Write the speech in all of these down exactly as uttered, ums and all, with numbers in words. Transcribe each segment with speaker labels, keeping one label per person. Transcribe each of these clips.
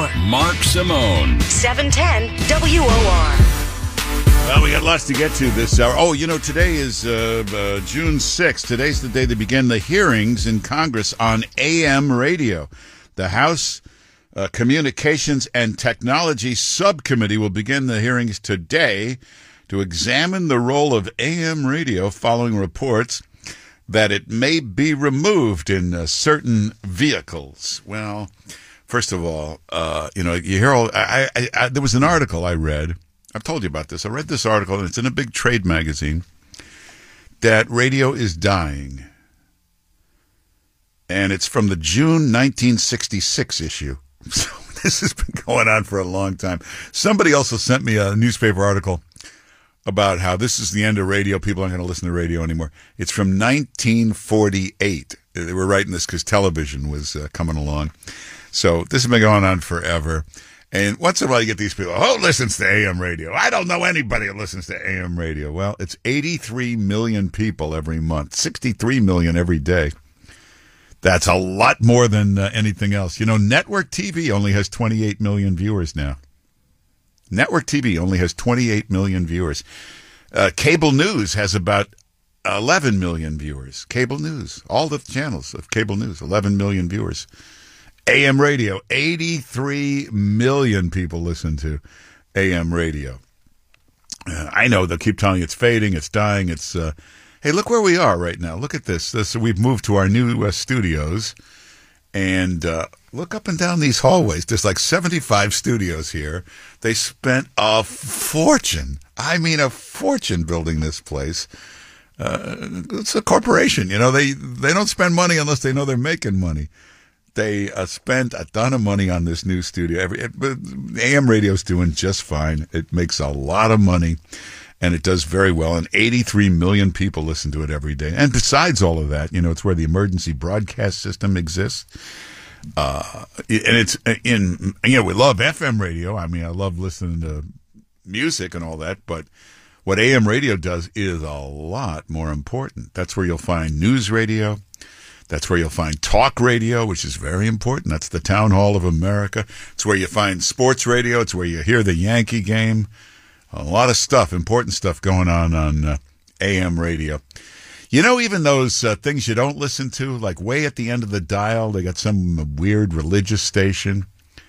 Speaker 1: more.
Speaker 2: Mark Simone.
Speaker 1: seven ten W O R.
Speaker 3: Well, we got lots to get to this hour. Oh, you know, today is uh, uh, June sixth. Today's the day they begin the hearings in Congress on A M radio. The House uh, Communications and Technology Subcommittee will begin the hearings today to examine the role of A M radio following reports that it may be removed in uh, certain vehicles. Well, first of all, uh, you know, you hear all. I, I, I, there was an article I read. I've told you about this. I read this article, and it's in a big trade magazine, that radio is dying. And it's from the June nineteen sixty-six issue. So this has been going on for a long time. Somebody also sent me a newspaper article about how this is the end of radio. People aren't going to listen to radio anymore. It's from nineteen forty-eight. They were writing this because television was uh, coming along. So this has been going on forever. And once in a while you get these people, oh, listens to A M radio. I don't know anybody who listens to A M radio. Well, it's eighty-three million people every month, sixty-three million every day. That's a lot more than uh, anything else. You know, network T V only has twenty-eight million viewers now. Network T V only has twenty-eight million viewers. Uh, cable news has about eleven million viewers. Cable news, all the channels of cable news, eleven million viewers. A M radio, eighty-three million people listen to A M radio. Uh, I know they'll keep telling you it's fading, it's dying, it's... Uh, hey, look where we are right now. Look at this. this we've moved to our new uh, studios, and uh, look up and down these hallways. There's like seventy-five studios here. They spent a fortune. I mean, a fortune building this place. Uh, it's a corporation. You know, they, they don't spend money unless they know they're making money. They uh, spent a ton of money on this new studio. Every it, but A M radio's doing just fine. It makes a lot of money, and it does very well. And eighty-three million people listen to it every day. And besides all of that, you know, it's where the emergency broadcast system exists. Uh, and it's in, you know, we love F M radio. I mean, I love listening to music and all that, but what A M radio does is a lot more important. That's where you'll find news radio. That's where you'll find talk radio, which is very important. That's the Town Hall of America. It's where you find sports radio. It's where you hear the Yankee game. A lot of stuff, important stuff going on on uh, A M radio. You know, even those uh, things you don't listen to, like way at the end of the dial, they got some weird religious station.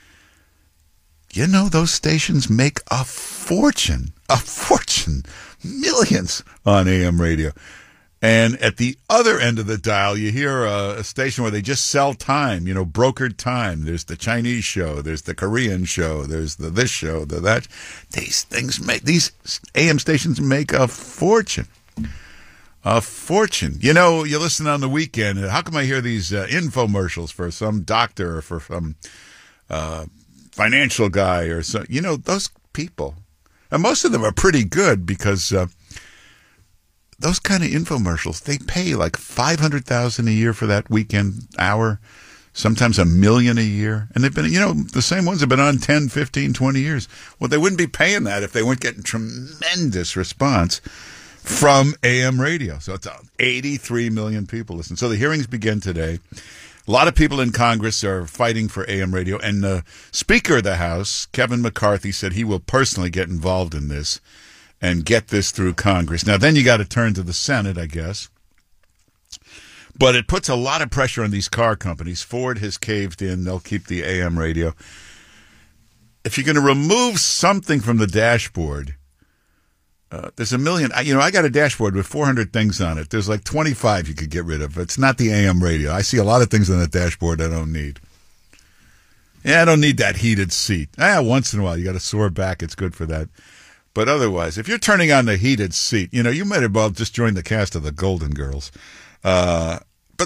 Speaker 3: You know, those stations make a fortune, a fortune, millions on A M radio. And at the other end of the dial, you hear a, a station where they just sell time, you know, brokered time. There's the Chinese show, there's the Korean show, there's the this show, the that. These things make, these A M stations make a fortune. A fortune. You know, you listen on the weekend, how come I hear these uh, infomercials for some doctor or for some uh, financial guy or so? You know, those people, and most of them are pretty good because... Uh, Those kind of infomercials, they pay like five hundred thousand dollars a year for that weekend hour, sometimes a million a year. And they've been, you know, the same ones have been on ten, fifteen, twenty years. Well, they wouldn't be paying that if they weren't getting tremendous response from A M radio. So it's eighty-three million people listen. So the hearings begin today. A lot of people in Congress are fighting for A M radio. And the Speaker of the House, Kevin McCarthy, said he will personally get involved in this and get this through Congress. Now, then you got to turn to the Senate, I guess. But it puts a lot of pressure on these car companies. Ford has caved in. They'll keep the A M radio. If you're going to remove something from the dashboard, uh, there's a million. You know, I got a dashboard with four hundred things on it. There's like twenty-five you could get rid of. It's not the A M radio. I see a lot of things on that dashboard I don't need. Yeah, I don't need that heated seat. Ah, once in a while, you got a sore back. It's good for that. But otherwise, if you're turning on the heated seat, you know, you might as well just join the cast of the Golden Girls. Uh, but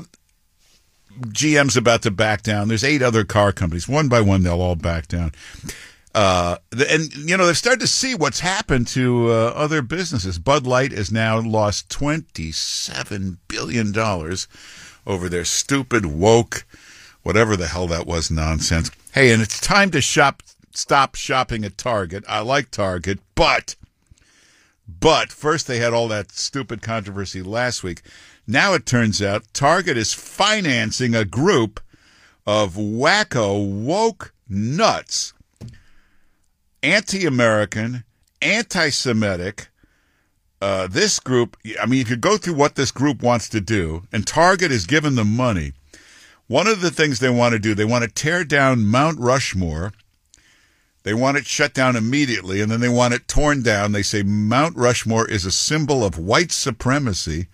Speaker 3: G M's about to back down. There's eight other car companies. One by one, they'll all back down. Uh, and, you know, they've started to see what's happened to uh, other businesses. Bud Light has now lost twenty-seven billion dollars over their stupid, woke, whatever the hell that was nonsense. Hey, and it's time to shop. Stop shopping at Target. I like Target, but, but first they had all that stupid controversy last week. Now it turns out Target is financing a group of wacko, woke nuts, anti-American, anti-Semitic. Uh, this group, I mean, if you go through what this group wants to do, and Target is giving them money, one of the things they want to do, they want to tear down Mount Rushmore. They want it shut down immediately, and then they want it torn down. They say Mount Rushmore is a symbol of white supremacy.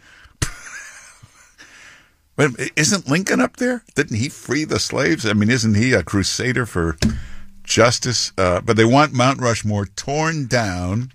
Speaker 3: But isn't Lincoln up there? Didn't he free the slaves? I mean, isn't he a crusader for justice? Uh, but they want Mount Rushmore torn down.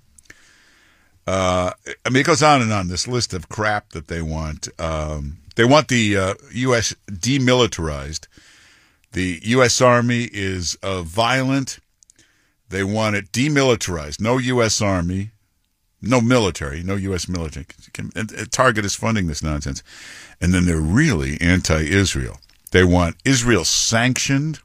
Speaker 3: Uh, I mean, it goes on and on, this list of crap that they want. Um, they want the uh, U S demilitarized. The U S Army is uh, violent. They want it demilitarized. No U S Army, no military, no U S military. Target is funding this nonsense. And then they're really anti-Israel. They want Israel sanctioned.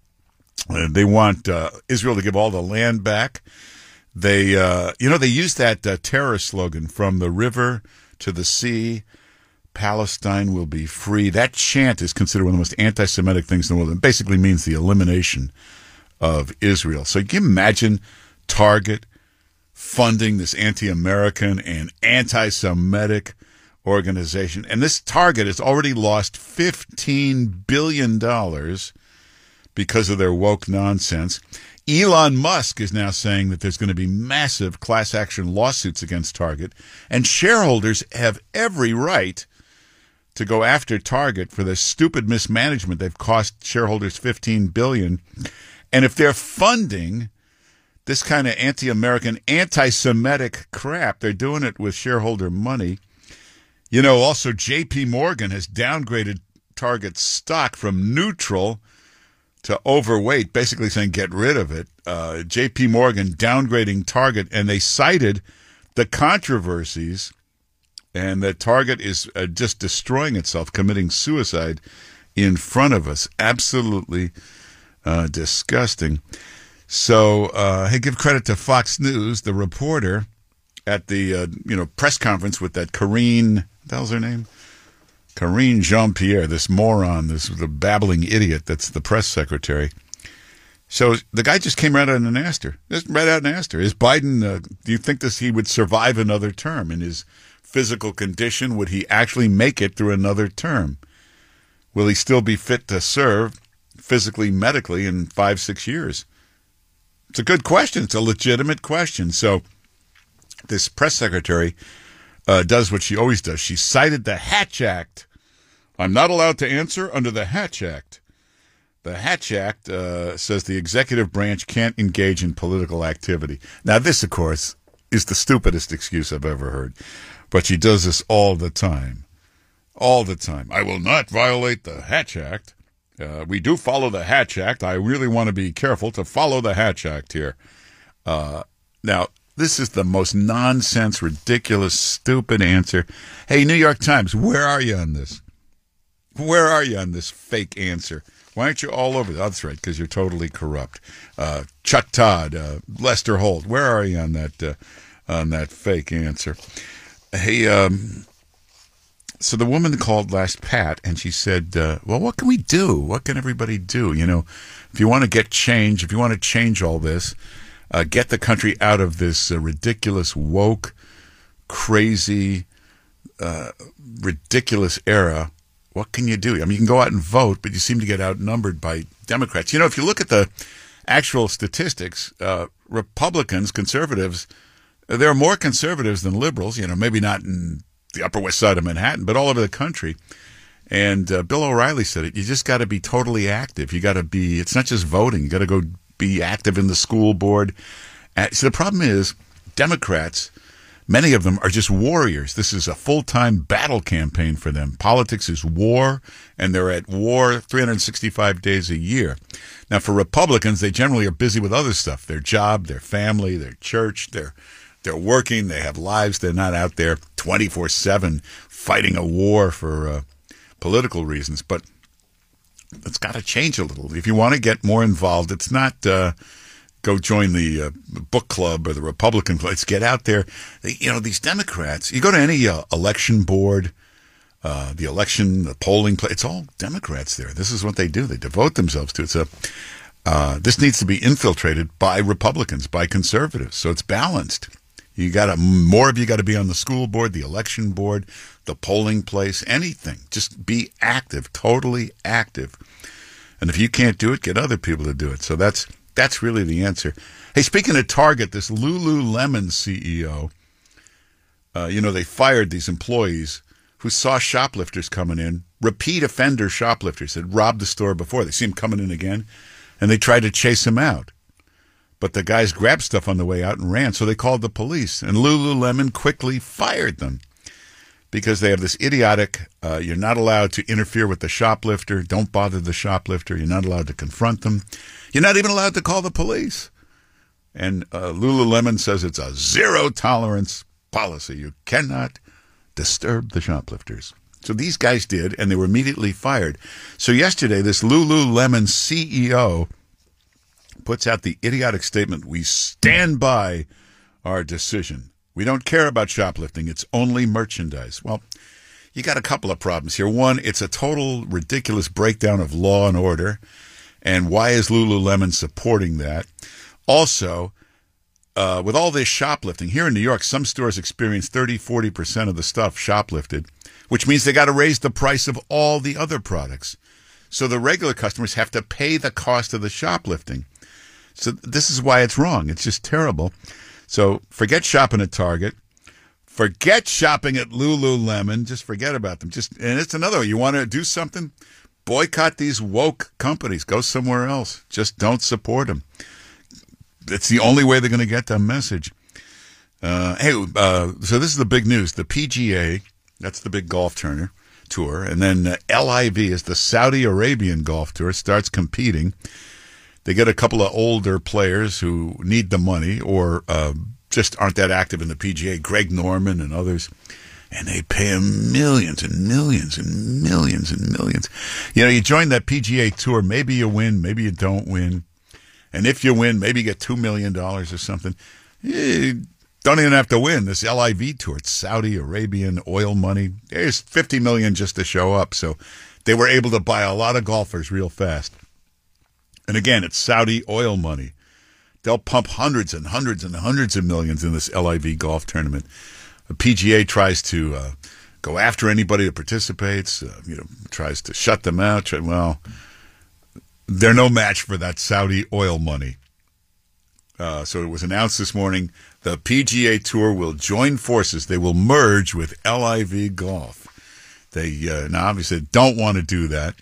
Speaker 3: Uh, they want uh, Israel to give all the land back. They, uh, you know, they use that uh, terror slogan, from the river to the sea, Palestine will be free. That chant is considered one of the most anti-Semitic things in the world. It basically means the elimination of Israel. So can you imagine Target funding this anti-American and anti-Semitic organization? And this Target has already lost fifteen billion dollars because of their woke nonsense. Elon Musk is now saying that there's going to be massive class action lawsuits against Target, and shareholders have every right to go after Target for their stupid mismanagement. They've cost shareholders fifteen billion dollars. And if they're funding this kind of anti-American, anti-Semitic crap, they're doing it with shareholder money. You know, also J P Morgan has downgraded Target's stock from neutral to overweight, basically saying get rid of it. Uh, J P Morgan downgrading Target, and they cited the controversies and that Target is uh, just destroying itself, committing suicide in front of us. Absolutely uh, disgusting. So, uh, hey, give credit to Fox News, the reporter at the uh, you know press conference with that Karine, what the hell's her name? Karine Jean-Pierre, this moron, this the babbling idiot that's the press secretary. So the guy just came right out and asked her, just right out and asked her, is Biden, uh, do you think this he would survive another term? In his physical condition, would he actually make it through another term? Will he still be fit to serve physically, medically in five, six years? It's a good question. It's a legitimate question. So this press secretary uh, does what she always does. She cited the Hatch Act. I'm not allowed to answer under the Hatch Act. The Hatch Act uh, says the executive branch can't engage in political activity. Now, this, of course, is the stupidest excuse I've ever heard. But she does this all the time. All the time. I will not violate the Hatch Act. Uh, we do follow the Hatch Act. I really want to be careful to follow the Hatch Act here. Uh, now, this is the most nonsense, ridiculous, stupid answer. Hey, New York Times, where are you on this? Where are you on this fake answer? Why aren't you all over that? Oh, that's right, because you're totally corrupt. Uh, Chuck Todd, uh, Lester Holt, where are you on that uh, on that fake answer? Hey, um, so the woman called last, Pat, and she said, uh, well, what can we do? What can everybody do? You know, if you want to get change, if you want to change all this, uh, get the country out of this uh, ridiculous, woke, crazy, uh, ridiculous era, what can you do? I mean, you can go out and vote, but you seem to get outnumbered by Democrats. You know, if you look at the actual statistics, uh, Republicans, conservatives, there are more conservatives than liberals, you know, maybe not in the Upper West Side of Manhattan, but all over the country. And uh, Bill O'Reilly said it. You just got to be totally active. You got to be, it's not just voting. You got to go be active in the school board. Uh, so the problem is Democrats, many of them are just warriors. This is a full-time battle campaign for them. Politics is war, and they're at war three hundred sixty-five days a year. Now, for Republicans, they generally are busy with other stuff, their job, their family, their church, their They're working. They have lives. They're not out there twenty-four seven fighting a war for uh, political reasons. But it's got to change a little. If you want to get more involved, it's not uh, go join the uh, book club or the Republican club. It's get out there. They, you know, these Democrats, you go to any uh, election board, uh, the election, the polling place, it's all Democrats there. This is what they do. They devote themselves to it. So Uh, this needs to be infiltrated by Republicans, by conservatives, so it's balanced. You got to more of you got to be on the school board, the election board, the polling place, anything. Just be active, totally active. And if you can't do it, get other people to do it. So that's that's really the answer. Hey, speaking of Target, this Lululemon C E O, uh, you know, they fired these employees who saw shoplifters coming in, repeat offender shoplifters had robbed the store before. They see them coming in again, and they tried to chase them out. But the guys grabbed stuff on the way out and ran, so they called the police. And Lululemon quickly fired them because they have this idiotic, uh, you're not allowed to interfere with the shoplifter, don't bother the shoplifter, you're not allowed to confront them, you're not even allowed to call the police. And uh, Lululemon says it's a zero-tolerance policy. You cannot disturb the shoplifters. So these guys did, and they were immediately fired. So yesterday, this Lululemon C E O puts out the idiotic statement, we stand by our decision. We don't care about shoplifting. It's only merchandise. Well, you got a couple of problems here. One, it's a total ridiculous breakdown of law and order. And why is Lululemon supporting that? Also, uh, with all this shoplifting, here in New York, some stores experience thirty, forty percent of the stuff shoplifted, which means they got to raise the price of all the other products. So the regular customers have to pay the cost of the shoplifting. So this is why it's wrong. It's just terrible. So forget shopping at Target. Forget shopping at Lululemon. Just forget about them. Just and it's another way. You want to do something? Boycott these woke companies. Go somewhere else. Just don't support them. It's the only way they're going to get the message. Uh, hey, uh, so this is the big news. The P G A, that's the big golf tournament tour, and then uh, L I V is the Saudi Arabian Golf Tour, starts competing. They get a couple of older players who need the money or uh, just aren't that active in the P G A, Greg Norman and others, and they pay them millions and millions and millions and millions. You know, you join that P G A Tour, maybe you win, maybe you don't win. And if you win, maybe you get two million dollars or something. You don't even have to win. This L I V Tour, it's Saudi Arabian oil money. There's fifty million dollars just to show up. So they were able to buy a lot of golfers real fast. And again, it's Saudi oil money. They'll pump hundreds and hundreds and hundreds of millions in this L I V golf tournament. The P G A tries to uh, go after anybody that participates, uh, you know, tries to shut them out. Try, well, they're no match for that Saudi oil money. Uh, so it was announced this morning the P G A Tour will join forces. They will merge with L I V Golf. They uh, now obviously don't want to do that.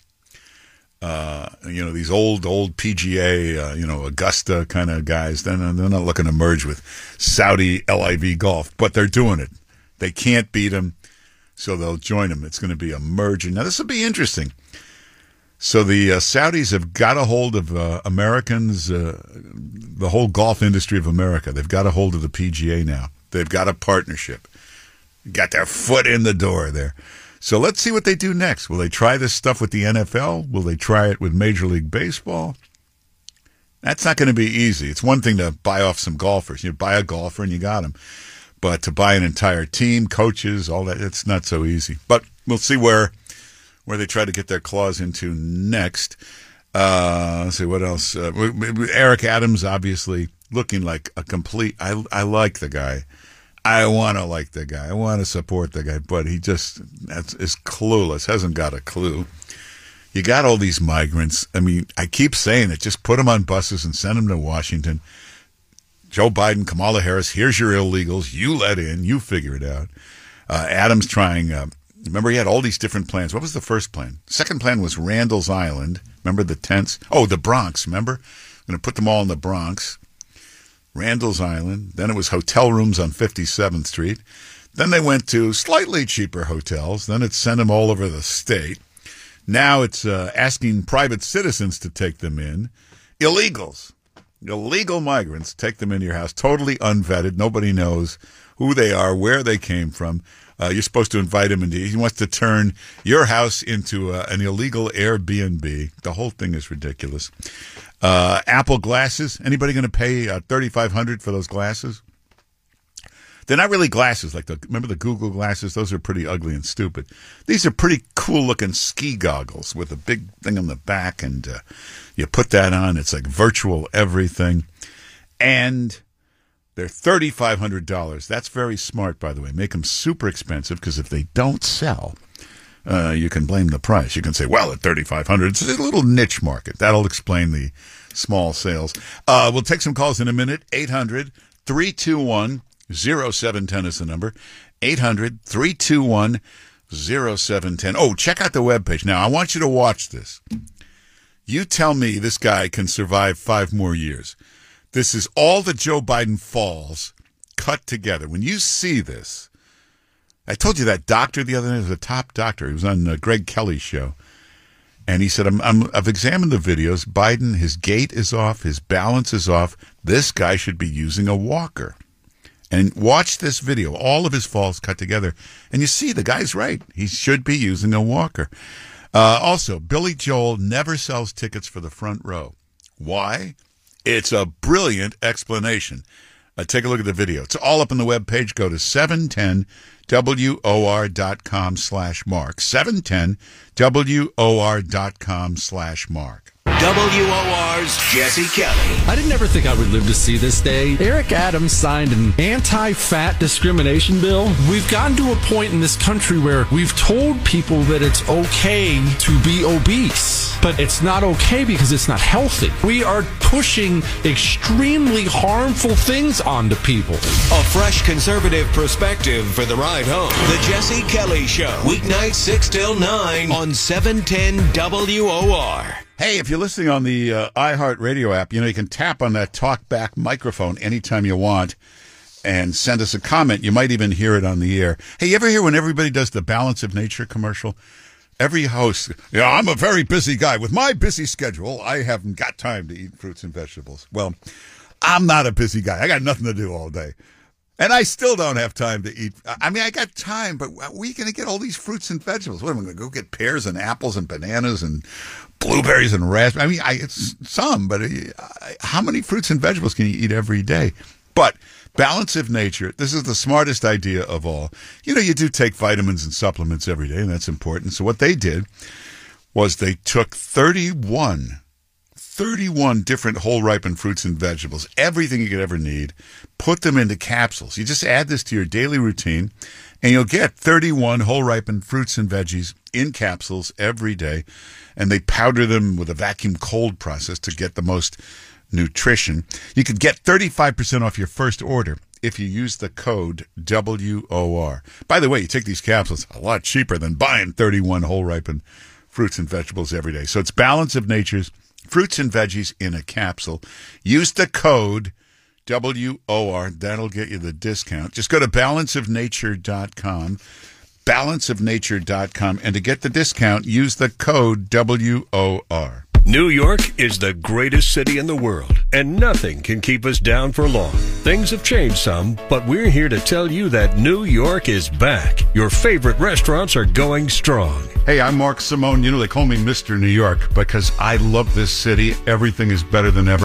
Speaker 3: Uh, you know, these old, old P G A, uh, you know, Augusta kind of guys, they're not, they're not looking to merge with Saudi L I V Golf, but they're doing it. They can't beat them, so they'll join them. It's going to be a merger. Now, this will be interesting. So the uh, Saudis have got a hold of uh, Americans, uh, the whole golf industry of America. They've got a hold of the P G A now. They've got a partnership. Got their foot in the door there. So let's see what they do next. Will they try this stuff with the N F L? Will they try it with Major League Baseball? That's not going to be easy. It's one thing to buy off some golfers. You buy a golfer and you got him. But to buy an entire team, coaches, all that, it's not so easy. But we'll see where where they try to get their claws into next. Uh, let's see, what else? Uh, Eric Adams, obviously, looking like a complete... I, I like the guy. I want to like the guy. I want to support the guy, but he just that's, is clueless, hasn't got a clue. You got all these migrants. I mean, I keep saying it. Just put them on buses and send them to Washington. Joe Biden, Kamala Harris, here's your illegals. You let in. You figure it out. Uh, Adams trying... Uh, remember, he had all these different plans. What was the first plan? Second plan was Randall's Island. Remember the tents? Oh, the Bronx, remember? I'm going to put them all in the Bronx. Randall's Island. Then it was hotel rooms on fifty-seventh Street. Then they went to slightly cheaper hotels. Then it sent them all over the state. Now it's uh, asking private citizens to take them in. Illegals. Illegal migrants, take them into your house. Totally unvetted. Nobody knows who they are, where they came from. Uh, you're supposed to invite him into. He wants to turn your house into uh, an illegal Airbnb. The whole thing is ridiculous. Uh, Apple glasses. Anybody going to pay uh, thirty-five hundred dollars for those glasses? They're not really glasses like the, remember the Google glasses? Those are pretty ugly and stupid. These are pretty cool looking ski goggles with a big thing on the back, and uh, you put that on. It's like virtual everything. And they're three thousand five hundred dollars. That's very smart, by the way. Make them super expensive, because if they don't sell, uh, you can blame the price. You can say, well, at three thousand five hundred dollars, it's a little niche market. That'll explain the small sales. Uh, we'll take some calls in a minute. eight hundred, three two one, zero seven one zero is the number. eight hundred, three two one, zero seven one zero. Oh, check out the webpage. Now, I want you to watch this. You tell me this guy can survive five more years. This is all the Joe Biden falls cut together. When you see this, I told you that doctor the other day was a top doctor. He was on uh, Greg Kelly's show. And he said, I'm, I'm, I've examined the videos. Biden, his gait is off. His balance is off. This guy should be using a walker. And watch this video. All of his falls cut together. And you see, the guy's right. He should be using a walker. Uh, also, Billy Joel never sells tickets for the front row. Why? It's a brilliant explanation. Uh, take a look at the video. It's all up on the webpage. Go to seven ten W O R dot com slash Mark. seven ten W O R dot com slash Mark.
Speaker 2: W O R's Jesse Kelly.
Speaker 4: I didn't ever think I would live to see this day. Eric Adams signed an anti-fat discrimination bill. We've gotten to a point in this country where we've told people that it's okay to be obese, but it's not okay because it's not healthy. We are pushing extremely harmful things onto people.
Speaker 2: A fresh conservative perspective for the ride home. The Jesse Kelly Show. Weeknights six till nine on seven ten W O R.
Speaker 3: Hey, if you're listening on the uh, iHeartRadio app, you know, you can tap on that talkback microphone anytime you want and send us a comment. You might even hear it on the air. Hey, you ever hear when everybody does the Balance of Nature commercial? Every host, yeah, I'm a very busy guy. With my busy schedule, I haven't got time to eat fruits and vegetables. Well, I'm not a busy guy. I got nothing to do all day. And I still don't have time to eat. I mean, I got time, but where are you going to get all these fruits and vegetables? What am I going to go get pears and apples and bananas and blueberries and raspberries? I mean, I, it's some, but uh, how many fruits and vegetables can you eat every day? But Balance of Nature, this is the smartest idea of all. You know, you do take vitamins and supplements every day, and that's important. So what they did was they took thirty-one thirty-one different whole ripened fruits and vegetables, everything you could ever need, put them into capsules. You just add this to your daily routine, and you'll get thirty-one whole ripened fruits and veggies in capsules every day, and they powder them with a vacuum cold process to get the most nutrition. You could get thirty-five percent off your first order if you use the code W O R. By the way, you take these capsules a lot cheaper than buying thirty-one whole ripened fruits and vegetables every day. So it's Balance of Nature's fruits and veggies in a capsule. Use the code W O R. That'll get you the discount. Just go to balance of nature dot com, balance of nature dot com, and to get the discount, use the code W O R.
Speaker 5: New York is the greatest city in the world, and nothing can keep us down for long. Things have changed some, but we're here to tell you that New York is back. Your favorite restaurants are going strong.
Speaker 3: Hey, I'm Mark Simone. You know, they call me Mister New York because I love this city. Everything is better than ever.